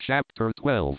Chapter 12.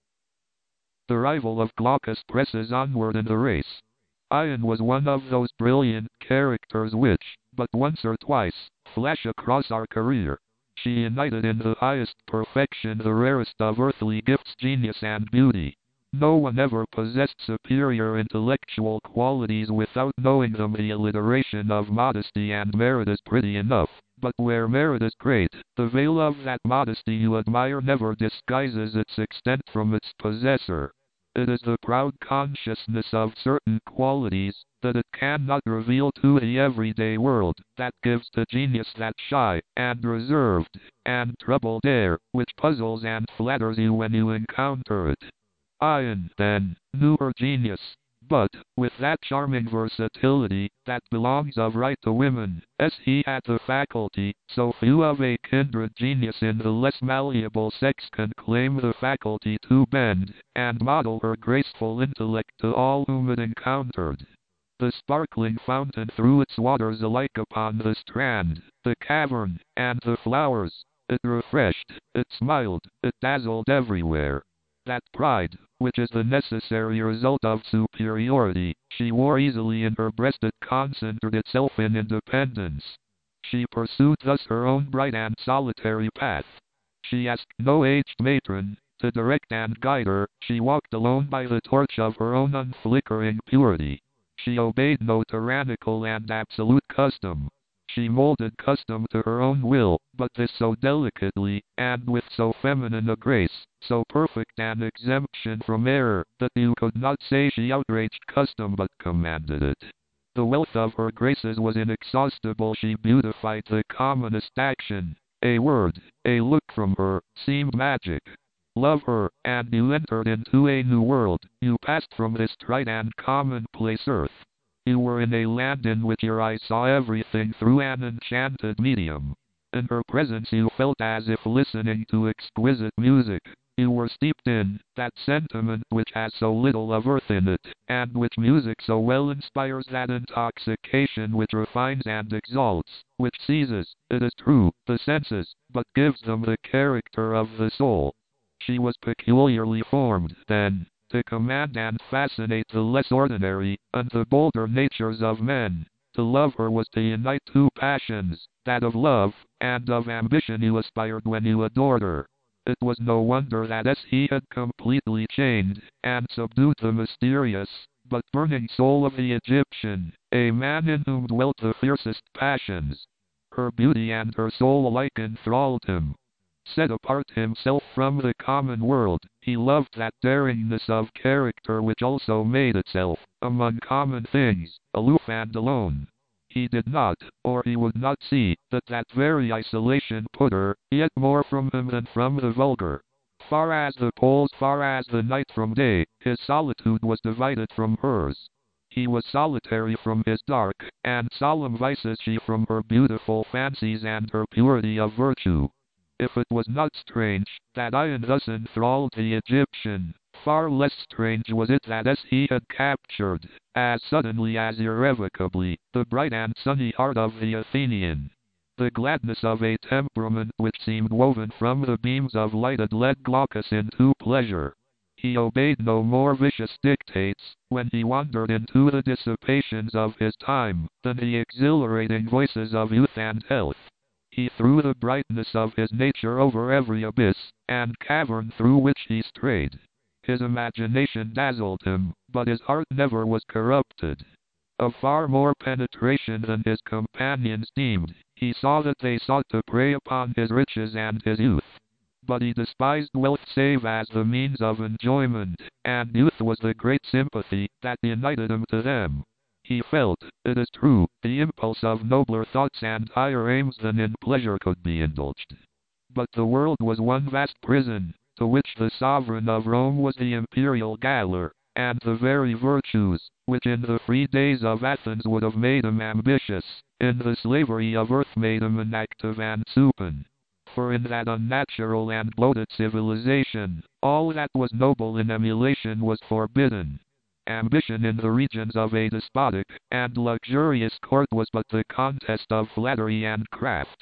The rival of Glaucus presses onward in the race. Ion was one of those brilliant characters which, but once or twice, flash across our career. She united in the highest perfection the rarest of earthly gifts, genius and beauty. No one ever possessed superior intellectual qualities without knowing them. The alliteration of modesty and merit is pretty enough, but where merit is great, the veil of that modesty you admire never disguises its extent from its possessor. It is the proud consciousness of certain qualities that it cannot reveal to the everyday world that gives to genius that shy and reserved and troubled air which puzzles and flatters you when you encounter it. Ion, then, knew her genius, but, with that charming versatility that belongs of right to women, as he had the faculty, so few of a kindred genius in the less malleable sex can claim the faculty to bend and model her graceful intellect to all whom it encountered. The sparkling fountain threw its waters alike upon the strand, the cavern, and the flowers. It refreshed, it smiled, it dazzled everywhere. That pride, which is the necessary result of superiority, she wore easily in her breast. It concentrated itself in independence. She pursued thus her own bright and solitary path. She asked no aged matron to direct and guide her. She walked alone by the torch of her own unflickering purity. She obeyed no tyrannical and absolute custom. She molded custom to her own will, but this so delicately, and with so feminine a grace, so perfect an exemption from error, that you could not say she outraged custom but commanded it. The wealth of her graces was inexhaustible. She beautified the commonest action. A word, a look from her, seemed magic. Love her, and you entered into a new world. You passed from this trite and commonplace earth. You were in a land in which your eyes saw everything through an enchanted medium. In her presence you felt as if listening to exquisite music. You were steeped in that sentiment which has so little of earth in it, and which music so well inspires, that intoxication which refines and exalts, which seizes, it is true, the senses, but gives them the character of the soul. She was peculiarly formed, then, to command and fascinate the less ordinary, and the bolder natures of men. To love her was to unite two passions, that of love, and of ambition. You aspired when you adored her. It was no wonder that as he had completely chained, and subdued the mysterious, but burning soul of the Egyptian, a man in whom dwelt the fiercest passions. Her beauty and her soul alike enthralled him. Set apart himself from the common world, he loved that daringness of character which also made itself, among common things, aloof and alone. He did not, or he would not see, that very isolation put her, yet more from him than from the vulgar. Far as the poles, far as the night from day, his solitude was divided from hers. He was solitary from his dark and solemn vices, she from her beautiful fancies and her purity of virtue. If it was not strange that Ion thus enthralled the Egyptian, far less strange was it that as he had captured, as suddenly as irrevocably, the bright and sunny heart of the Athenian. The gladness of a temperament which seemed woven from the beams of light had led Glaucus into pleasure. He obeyed no more vicious dictates, when he wandered into the dissipations of his time, than the exhilarating voices of youth and health. He threw the brightness of his nature over every abyss and cavern through which he strayed. His imagination dazzled him, but his heart never was corrupted. Of far more penetration than his companions deemed, he saw that they sought to prey upon his riches and his youth. But he despised wealth save as the means of enjoyment, and youth was the great sympathy that united him to them. He felt, it is true, the impulse of nobler thoughts and higher aims than in pleasure could be indulged. But the world was one vast prison, to which the sovereign of Rome was the imperial gaoler, and the very virtues, which in the free days of Athens would have made him ambitious, in the slavery of earth made him inactive and supine. For in that unnatural and bloated civilization, all that was noble in emulation was forbidden. Ambition in the regions of a despotic and luxurious court was but the contest of flattery and craft.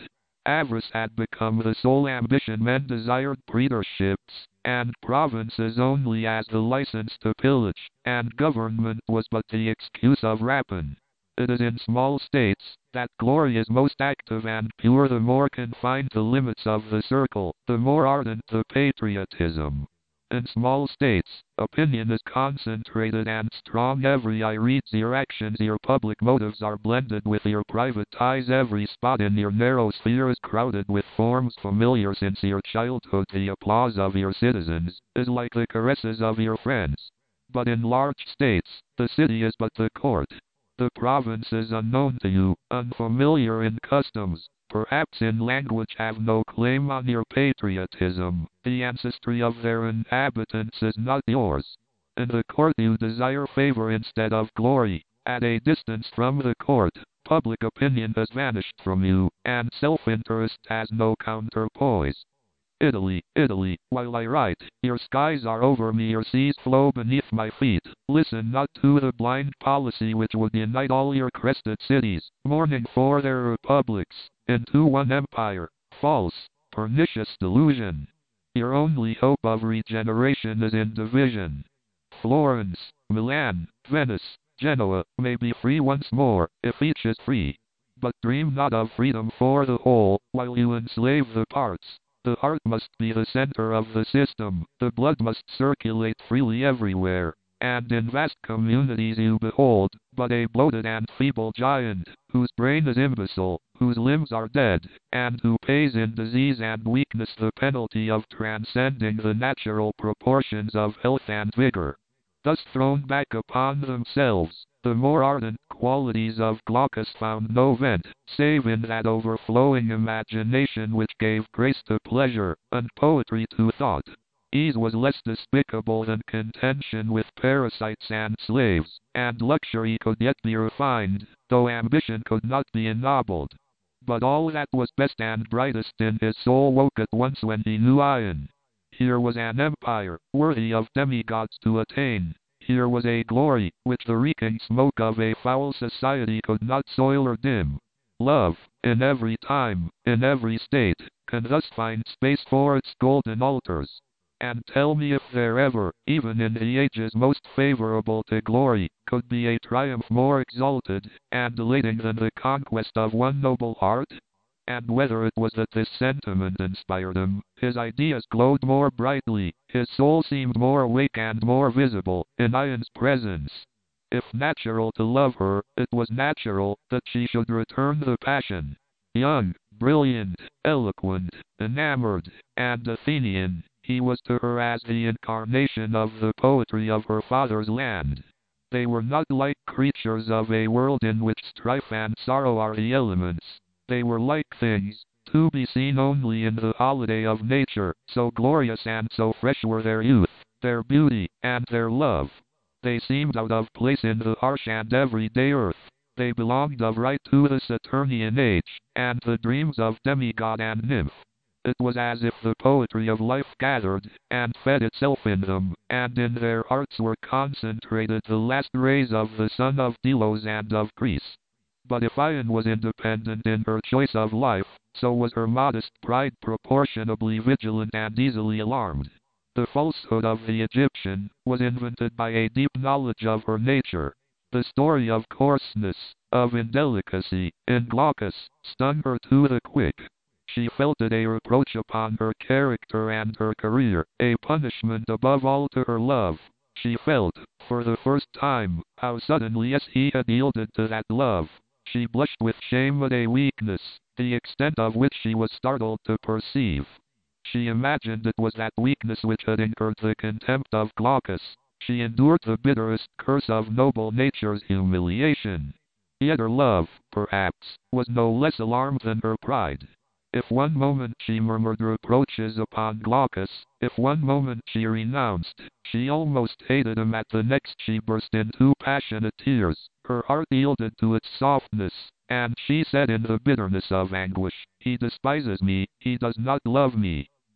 Avarice had become the sole ambition men desired, praetorships and provinces only as the license to pillage, and government was but the excuse of rapine. It is in small states that glory is most active and pure. The more confined the limits of the circle, the more ardent the patriotism. In small states, opinion is concentrated and strong. Every eye reads your actions, your public motives are blended with your private ties. Every spot in your narrow sphere is crowded with forms familiar since your childhood. The applause of your citizens is like the caresses of your friends. But in large states, the city is but the court. The province is unknown to you, unfamiliar in customs, perhaps in language, have no claim on your patriotism. The ancestry of their inhabitants is not yours. In the court you desire favor instead of glory. At a distance from the court, public opinion has vanished from you, and self-interest has no counterpoise. Italy, Italy, while I write, your skies are over me, your seas flow beneath my feet. Listen not to the blind policy which would unite all your crested cities, mourning for their republics, into one empire. False, pernicious delusion. Your only hope of regeneration is in division. Florence, Milan, Venice, Genoa may be free once more, if each is free. But dream not of freedom for the whole, while you enslave the parts. The heart must be the center of the system, the blood must circulate freely everywhere, and in vast communities you behold but a bloated and feeble giant, whose brain is imbecile, whose limbs are dead, and who pays in disease and weakness the penalty of transcending the natural proportions of health and vigor. Thus thrown back upon themselves, the more ardent qualities of Glaucus found no vent, save in that overflowing imagination which gave grace to pleasure, and poetry to thought. Ease was less despicable than contention with parasites and slaves, and luxury could yet be refined, though ambition could not be ennobled. But all that was best and brightest in his soul woke at once when he knew Ion. Here was an empire, worthy of demigods to attain. Here was a glory, which the reeking smoke of a foul society could not soil or dim. Love, in every time, in every state, can thus find space for its golden altars. And tell me if there ever, even in the ages most favorable to glory, could be a triumph more exalted and elating than the conquest of one noble heart? And whether it was that this sentiment inspired him, his ideas glowed more brightly, his soul seemed more awake and more visible, in Ion's presence. If natural to love her, it was natural that she should return the passion. Young, brilliant, eloquent, enamored, and Athenian, he was to her as the incarnation of the poetry of her father's land. They were not like creatures of a world in which strife and sorrow are the elements. They were like things, to be seen only in the holiday of nature, so glorious and so fresh were their youth, their beauty, and their love. They seemed out of place in the harsh and everyday earth. They belonged of right to the Saturnian age, and the dreams of demigod and nymph. It was as if the poetry of life gathered and fed itself in them, and in their hearts were concentrated the last rays of the sun of Delos and of Greece. But if Ion was independent in her choice of life, so was her modest pride proportionably vigilant and easily alarmed. The falsehood of the Egyptian was invented by a deep knowledge of her nature. The story of coarseness, of indelicacy, in Glaucus, stung her to the quick. She felt it a reproach upon her character and her career, a punishment above all to her love. She felt, for the first time, how suddenly yes he had yielded to that love. She blushed with shame at a weakness, the extent of which she was startled to perceive. She imagined it was that weakness which had incurred the contempt of Glaucus. She endured the bitterest curse of noble nature's humiliation. Yet her love, perhaps, was no less alarmed than her pride. If one moment she murmured reproaches upon Glaucus, if one moment she renounced, she almost hated him, at the next she burst into passionate tears. Her heart yielded to its softness, and she said in the bitterness of anguish, "He despises me, he does not love me."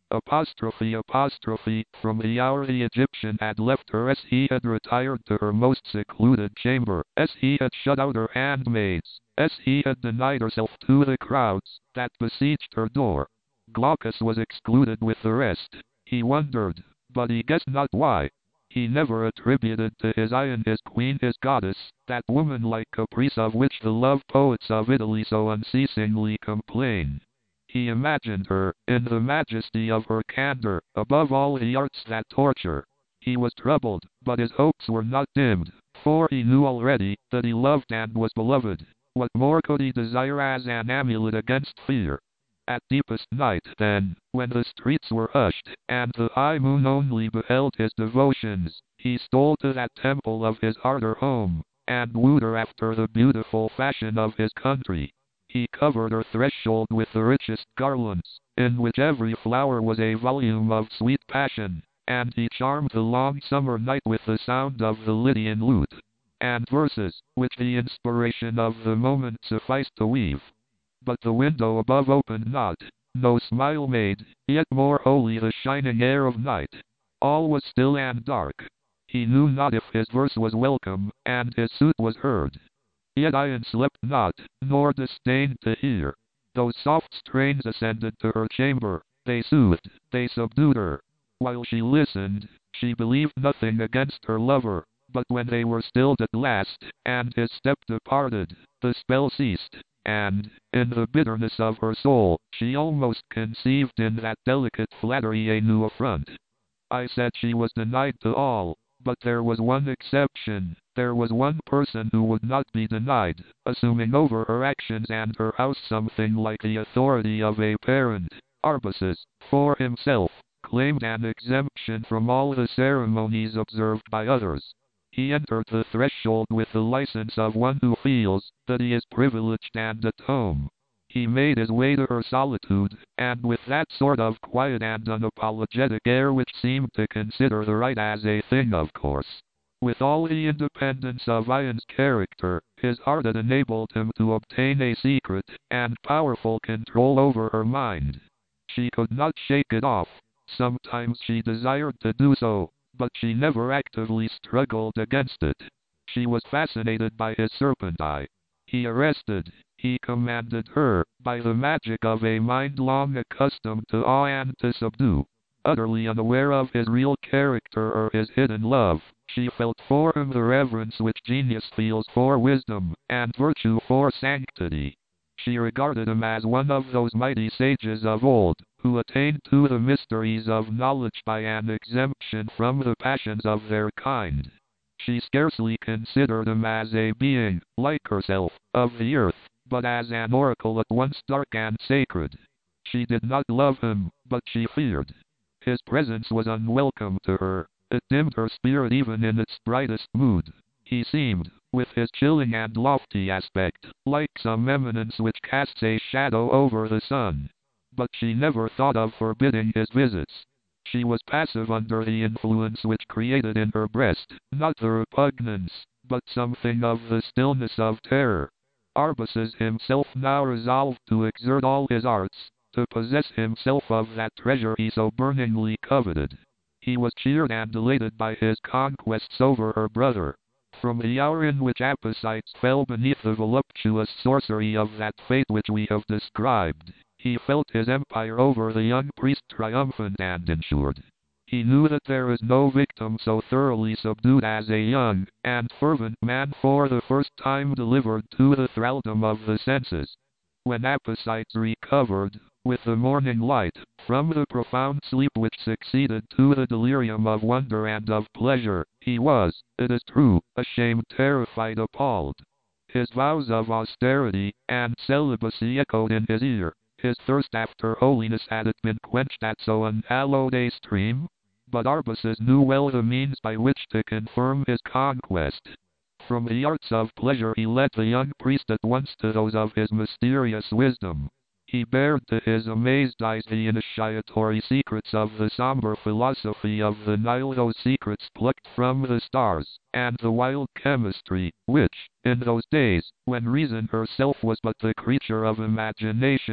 From the hour the Egyptian had left her, as he had retired to her most secluded chamber, as he had shut out her handmaids, as he had denied herself to the crowds that besieged her door, Glaucus was excluded with the rest. He wondered, but he guessed not why. He never attributed to his Ion, his queen, his goddess, that woman-like caprice of which the love poets of Italy so unceasingly complain. He imagined her, in the majesty of her candor, above all the arts that torture. He was troubled, but his hopes were not dimmed, for he knew already that he loved and was beloved. What more could he desire as an amulet against fear? At deepest night, then, when the streets were hushed, and the high moon only beheld his devotions, he stole to that temple of his heart or home, and wooed her after the beautiful fashion of his country. He covered her threshold with the richest garlands, in which every flower was a volume of sweet passion, and he charmed the long summer night with the sound of the Lydian lute, and verses, which the inspiration of the moment sufficed to weave. But the window above opened not, no smile made, yet more holy the shining air of night. All was still and dark. He knew not if his verse was welcome, and his suit was heard. Yet Ion slept not, nor disdained to hear. Those soft strains ascended to her chamber, they soothed, they subdued her. While she listened, she believed nothing against her lover, but when they were stilled at last, and his step departed, the spell ceased. And, in the bitterness of her soul, she almost conceived in that delicate flattery a new affront. I said she was denied to all, but there was one exception. There was one person who would not be denied, assuming over her actions and her house something like the authority of a parent. Arbaces, for himself, claimed an exemption from all the ceremonies observed by others. He entered the threshold with the license of one who feels that he is privileged and at home. He made his way to her solitude, and with that sort of quiet and unapologetic air which seemed to consider the right as a thing of course. With all the independence of Ion's character, his art had enabled him to obtain a secret and powerful control over her mind. She could not shake it off. Sometimes she desired to do so, but she never actively struggled against it. She was fascinated by his serpent eye. He arrested, he commanded her, by the magic of a mind long accustomed to awe and to subdue. Utterly unaware of his real character or his hidden love, she felt for him the reverence which genius feels for wisdom, and virtue for sanctity. She regarded him as one of those mighty sages of old, who attained to the mysteries of knowledge by an exemption from the passions of their kind. She scarcely considered him as a being, like herself, of the earth, but as an oracle at once dark and sacred. She did not love him, but she feared. His presence was unwelcome to her. It dimmed her spirit even in its brightest mood. He seemed, with his chilling and lofty aspect, like some eminence which casts a shadow over the sun. But she never thought of forbidding his visits. She was passive under the influence which created in her breast, not the repugnance, but something of the stillness of terror. Arbaces himself now resolved to exert all his arts, to possess himself of that treasure he so burningly coveted. He was cheered and elated by his conquests over her brother. From the hour in which Apicites fell beneath the voluptuous sorcery of that fate which we have described, he felt his empire over the young priest triumphant and ensured. He knew that there is no victim so thoroughly subdued as a young and fervent man for the first time delivered to the thraldom of the senses. When Apicites recovered, with the morning light, from the profound sleep which succeeded to the delirium of wonder and of pleasure, he was, it is true, ashamed, terrified, appalled. His vows of austerity and celibacy echoed in his ear. His thirst after holiness had it been quenched at so unhallowed a stream? But Arbaces knew well the means by which to confirm his conquest. From the arts of pleasure he led the young priest at once to those of his mysterious wisdom. He bared to his amazed eyes the initiatory secrets of the somber philosophy of the Nile, those secrets plucked from the stars, and the wild chemistry, which, in those days, when reason herself was but the creature of imagination,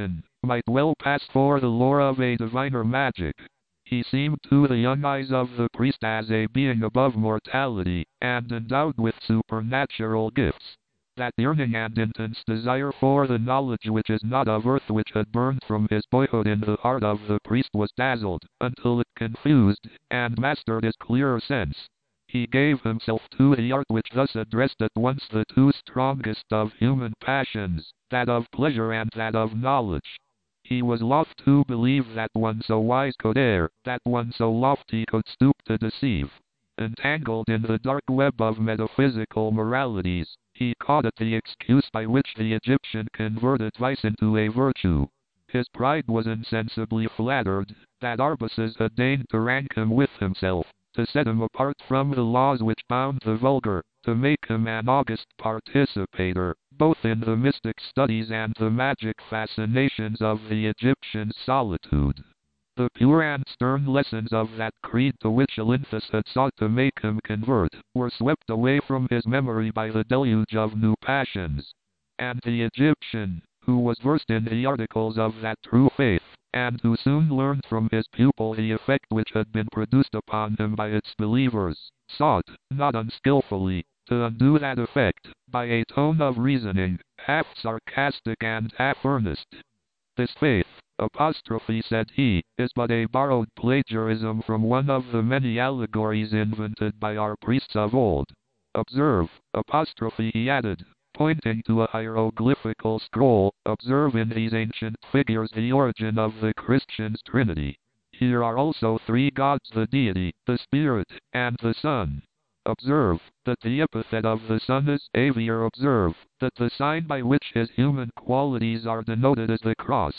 might well pass for the lore of a diviner magic. He seemed to the young eyes of the priest as a being above mortality, and endowed with supernatural gifts. That yearning and intense desire for the knowledge which is not of earth which had burned from his boyhood in the heart of the priest was dazzled, until it confused, and mastered his clearer sense. He gave himself to the art which thus addressed at once the two strongest of human passions, that of pleasure and that of knowledge. He was loth to believe that one so wise could err, that one so lofty could stoop to deceive. Entangled in the dark web of metaphysical moralities, he caught at the excuse by which the Egyptian converted vice into a virtue. His pride was insensibly flattered that Arbaces had deigned to rank him with himself, to set him apart from the laws which bound the vulgar, to make him an august participator, both in the mystic studies and the magic fascinations of the Egyptian solitude. The pure and stern lessons of that creed to which Olynthus had sought to make him convert, were swept away from his memory by the deluge of new passions. And the Egyptian, who was versed in the articles of that true faith, and who soon learned from his pupil the effect which had been produced upon him by its believers, sought, not unskilfully, to undo that effect, by a tone of reasoning, half sarcastic and half earnest. This faith, said he, is but a borrowed plagiarism from one of the many allegories invented by our priests of old. Observe, he added, pointing to a hieroglyphical scroll, observe in these ancient figures the origin of the Christian's Trinity. Here are also three gods, the deity, the spirit, and the son. Observe that the epithet of the Son is Avior. Observe that the sign by which his human qualities are denoted is the cross.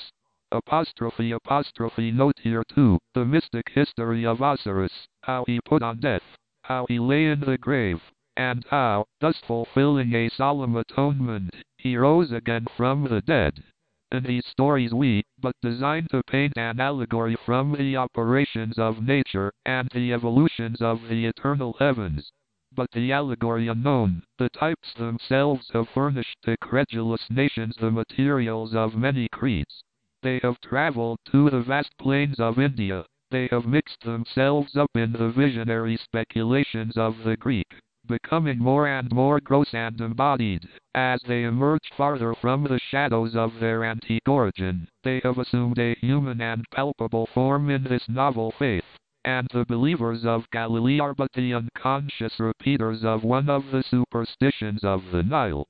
Note here too the mystic history of Osiris, how he put on death, how he lay in the grave, and how, thus fulfilling a solemn atonement, he rose again from the dead. In these stories we but design to paint an allegory from the operations of nature and the evolutions of the eternal heavens. But the allegory unknown, the types themselves have furnished to credulous nations the materials of many creeds. They have traveled to the vast plains of India, they have mixed themselves up in the visionary speculations of the Greek, becoming more and more gross and embodied. As they emerge farther from the shadows of their antique origin, they have assumed a human and palpable form in this novel faith. And the believers of Galilee are but the unconscious repeaters of one of the superstitions of the Nile.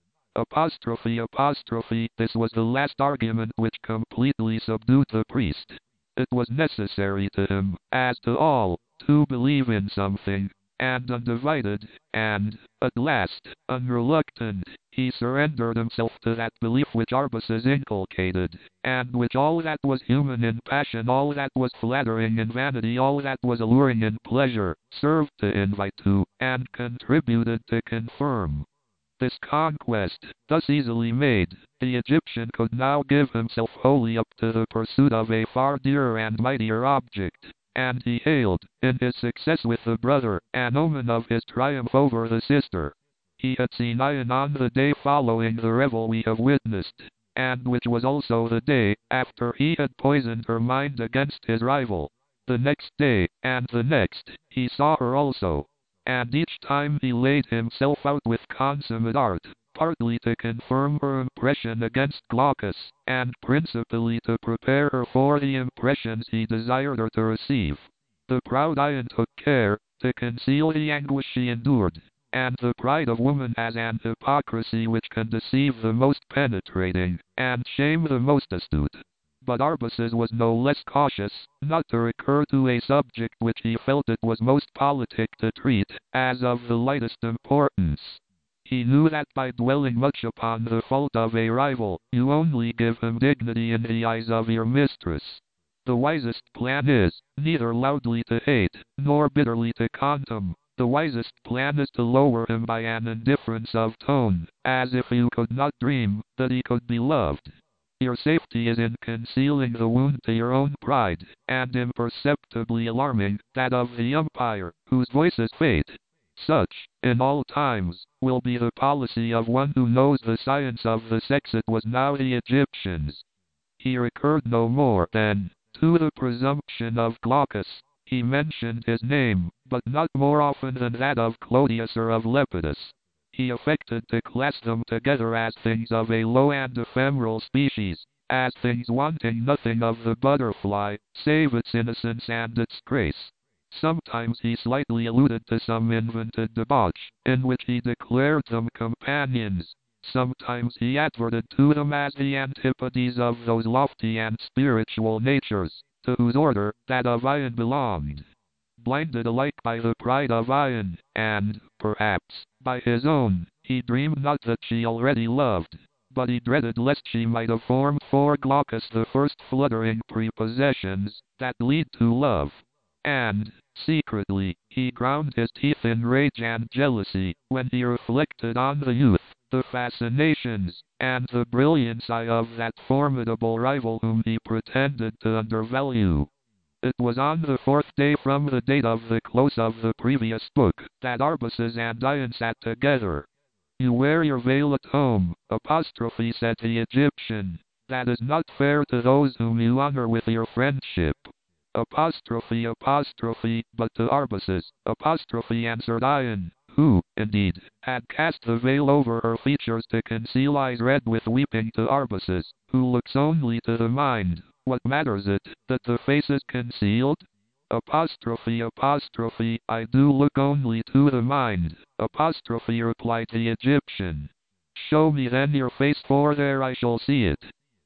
This was the last argument which completely subdued the priest. It was necessary to him, as to all, to believe in something, and undivided, and, at last, unreluctant, he surrendered himself to that belief which Arbaces inculcated, and which all that was human in passion, all that was flattering in vanity, all that was alluring in pleasure, served to invite to, and contributed to confirm. This conquest, thus easily made, the Egyptian could now give himself wholly up to the pursuit of a far dearer and mightier object. And he hailed, in his success with the brother, an omen of his triumph over the sister. He had seen Ion on the day following the revel we have witnessed, and which was also the day after he had poisoned her mind against his rival. The next day, and the next, he saw her also. And each time he laid himself out with consummate art, partly to confirm her impression against Glaucus, and principally to prepare her for the impressions he desired her to receive. The proud Ion took care to conceal the anguish she endured, and the pride of woman has an hypocrisy which can deceive the most penetrating, and shame the most astute. But Arbaces was no less cautious, not to recur to a subject which he felt it was most politic to treat, as of the lightest importance. He knew that by dwelling much upon the fault of a rival, you only give him dignity in the eyes of your mistress. The wisest plan is, neither loudly to hate, nor bitterly to contemn. The wisest plan is to lower him by an indifference of tone, as if you could not dream that he could be loved. Your safety is in concealing the wound to your own pride, and imperceptibly alarming that of the umpire, whose voice is fate. Such, in all times, will be the policy of one who knows the science of the sex. It was now the Egyptians. He recurred no more than to the presumption of Glaucus. He mentioned his name, but not more often than that of Clodius or of Lepidus. He affected to class them together as things of a low and ephemeral species, as things wanting nothing of the butterfly, save its innocence and its grace. Sometimes he slightly alluded to some invented debauch, in which he declared them companions. Sometimes he adverted to them as the antipodes of those lofty and spiritual natures, to whose order that of Ion belonged. Blinded alike by the pride of Ion, and, perhaps, by his own, he dreamed not that she already loved, but he dreaded lest she might have formed for Glaucus the first fluttering prepossessions that lead to love. And, secretly, he ground his teeth in rage and jealousy, when he reflected on the youth, the fascinations, and the brilliancy of that formidable rival whom he pretended to undervalue. It was on the 4th day from the date of the close of the previous book, that Arbaces and Ion sat together. You wear your veil at home, said the Egyptian. That is not fair to those whom you honor with your friendship. But to Arbaces, answered Ion, who, indeed, had cast the veil over her features to conceal eyes red with weeping, to Arbaces, who looks only to the mind. What matters it, that the face is concealed? I do look only to the mind, replied the Egyptian. Show me then your face, for there I shall see it.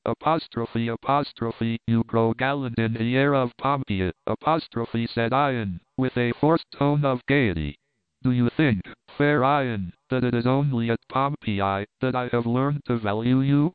You grow gallant in the air of Pompeii, said Ion, with a forced tone of gaiety. Do you think, fair Ion, that it is only at Pompeii that I have learned to value you?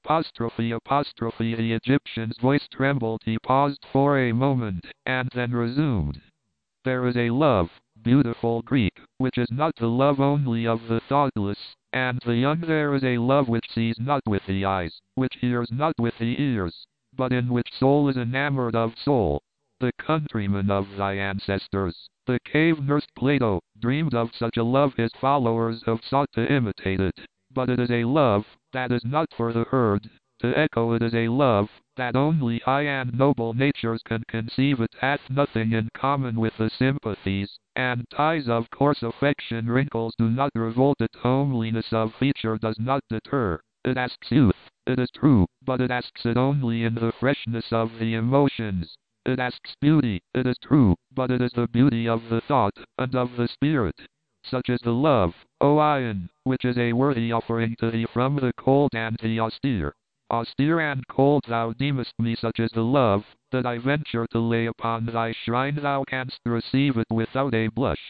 The Egyptian's voice trembled. He paused for a moment, and then resumed. There is a love, beautiful Greek, which is not the love only of the thoughtless and the young. There is a love which sees not with the eyes, which hears not with the ears, but in which soul is enamored of soul. The countrymen of thy ancestors, the cave-nursed Plato, dreamed of such a love. His followers have sought to imitate it, but it is a love that is not for the herd. To echo it is a love that only high and noble natures can conceive. It hath nothing in common with the sympathies and ties of coarse affection. Wrinkles do not revolt it. Homeliness of feature does not deter. It asks youth, it is true, but it asks it only in the freshness of the emotions. It asks beauty, it is true, but it is the beauty of the thought and of the spirit. Such is the love, O Ion, which is a worthy offering to thee from the cold and the austere. Austere and cold thou deemest me. Such is the love that I venture to lay upon thy shrine. Thou canst receive it without a blush.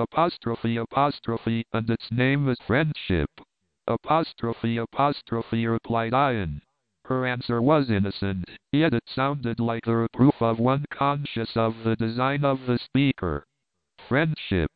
And its name is friendship. Replied Ion. Her answer was innocent, yet it sounded like the reproof of one conscious of the design of the speaker. Friendship.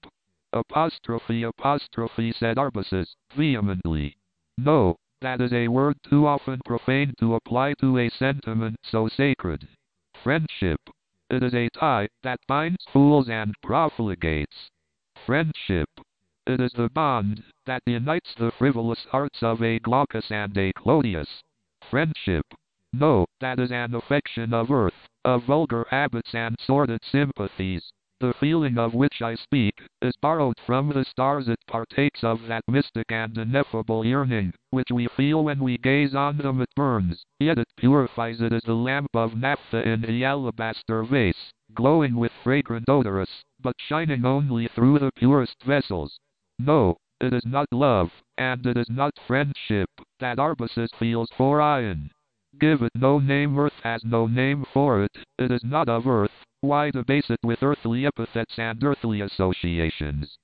Said Arbaces, vehemently. No, that is a word too often profaned to apply to a sentiment so sacred. Friendship. It is a tie that binds fools and profligates. Friendship. It is the bond that unites the frivolous hearts of a Glaucus and a Clodius. Friendship. No, that is an affection of earth, of vulgar habits and sordid sympathies. The feeling of which I speak is borrowed from the stars. It partakes of that mystic and ineffable yearning which we feel when we gaze on them. It burns, yet it purifies. It is the lamp of naphtha in the alabaster vase, glowing with fragrant odorous, but shining only through the purest vessels. No, it is not love, and it is not friendship, that Arbaces feels for Ion. Give it no name. Earth has no name for it. It is not of earth. Why debase it with earthly epithets and earthly associations?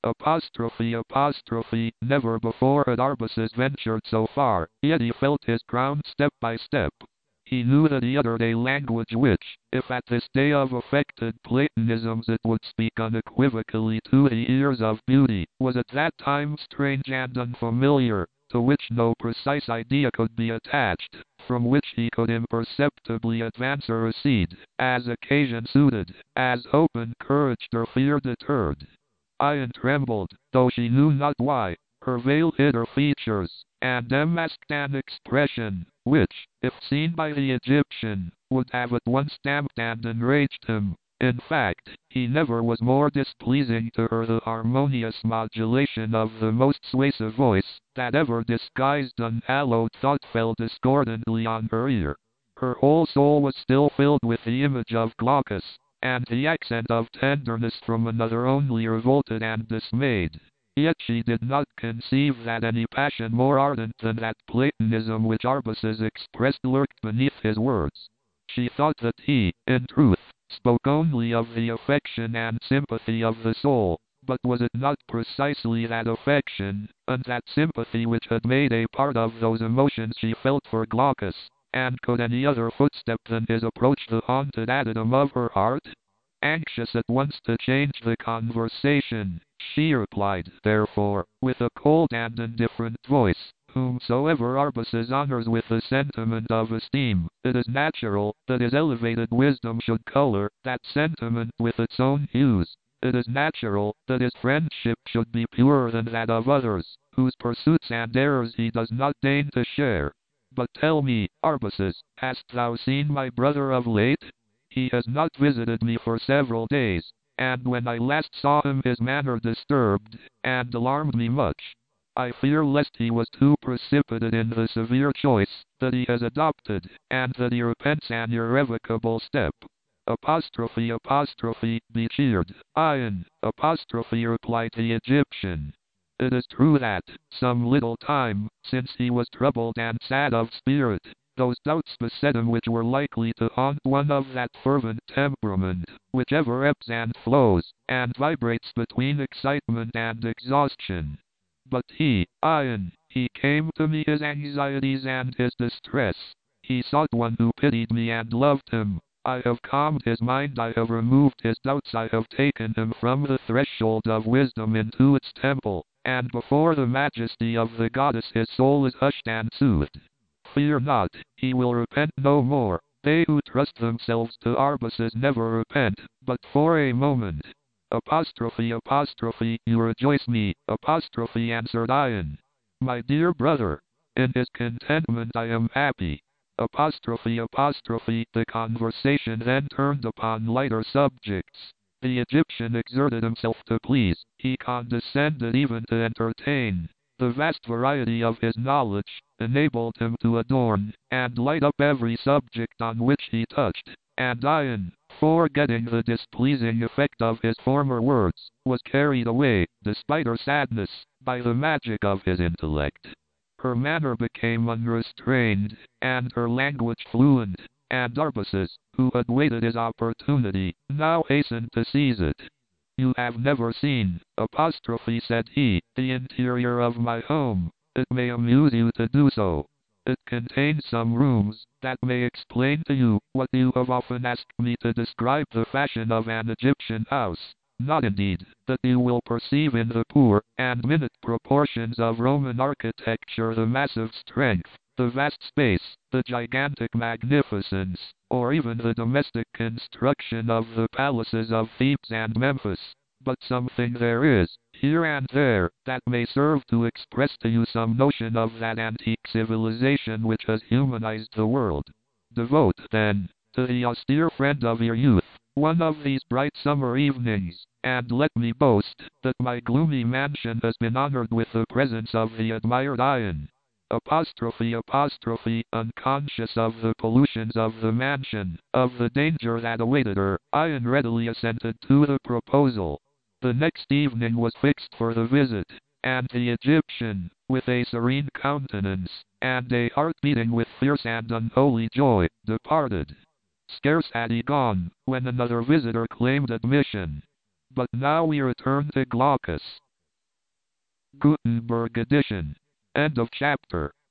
Never before had Arbaces ventured so far, yet he felt his ground step by step. He knew that he uttered a language which, if at this day of affected Platonisms it would speak unequivocally to the ears of beauty, was at that time strange and unfamiliar, to which no precise idea could be attached, from which he could imperceptibly advance or recede, as occasion suited, as hope encouraged or fear deterred. Ion trembled, though she knew not why. Her veil hid her features, and masked an expression, which, if seen by the Egyptian, would have at once damped and enraged him. In fact, he never was more displeasing to her. The harmonious modulation of the most suasive voice that ever disguised unhallowed thought fell discordantly on her ear. Her whole soul was still filled with the image of Glaucus, and the accent of tenderness from another only revolted and dismayed. Yet she did not conceive that any passion more ardent than that Platonism which Arbaces expressed lurked beneath his words. She thought that he, in truth, spoke only of the affection and sympathy of the soul, but was it not precisely that affection, and that sympathy which had made a part of those emotions she felt for Glaucus, and could any other footstep than his approach the haunted adytum of her heart? Anxious at once to change the conversation, she replied, therefore, with a cold and indifferent voice, "Whomsoever Arbaces honors with the sentiment of esteem, it is natural that his elevated wisdom should color that sentiment with its own hues. It is natural that his friendship should be purer than that of others, whose pursuits and errors he does not deign to share. But tell me, Arbaces, hast thou seen my brother of late? He has not visited me for several days, and when I last saw him his manner disturbed and alarmed me much. I fear lest he was too precipitate in the severe choice that he has adopted, and that he repents an irrevocable step." Be cheered. Ion, replied the Egyptian. "It is true that, some little time since he was troubled and sad of spirit. Those doubts beset him which were likely to haunt one of that fervent temperament, which ever ebbs and flows, and vibrates between excitement and exhaustion. But Ion, he came to me his anxieties and his distress. He sought one who pitied me and loved him. I have calmed his mind, I have removed his doubts, I have taken him from the threshold of wisdom into its temple, and before the majesty of the goddess his soul is hushed and soothed. Fear not, he will repent no more. They who trust themselves to Arbaces never repent, but for a moment." You rejoice me, answered Ion. "My dear brother, in his contentment I am happy." The conversation then turned upon lighter subjects. The Egyptian exerted himself to please, he condescended even to entertain. The vast variety of his knowledge enabled him to adorn and light up every subject on which he touched, and Ion, forgetting the displeasing effect of his former words, was carried away, despite her sadness, by the magic of his intellect. Her manner became unrestrained, and her language fluent, and Arbaces, who had waited his opportunity, now hastened to seize it. "You have never seen, said he, the interior of my home. It may amuse you to do so. It contains some rooms that may explain to you what you have often asked me to describe, the fashion of an Egyptian house. Not indeed that you will perceive in the poor and minute proportions of Roman architecture the massive strength, the vast space, the gigantic magnificence, or even the domestic construction of the palaces of Thebes and Memphis. But something there is, here and there, that may serve to express to you some notion of that antique civilization which has humanized the world. Devote, then, to the austere friend of your youth one of these bright summer evenings, and let me boast that my gloomy mansion has been honored with the presence of the admired Ion." Unconscious of the pollutions of the mansion, of the danger that awaited her, Ion readily assented to the proposal. The next evening was fixed for the visit, and the Egyptian, with a serene countenance, and a heart beating with fierce and unholy joy, departed. Scarce had he gone, when another visitor claimed admission. But now we return to Glaucus. Gutenberg edition. End of chapter.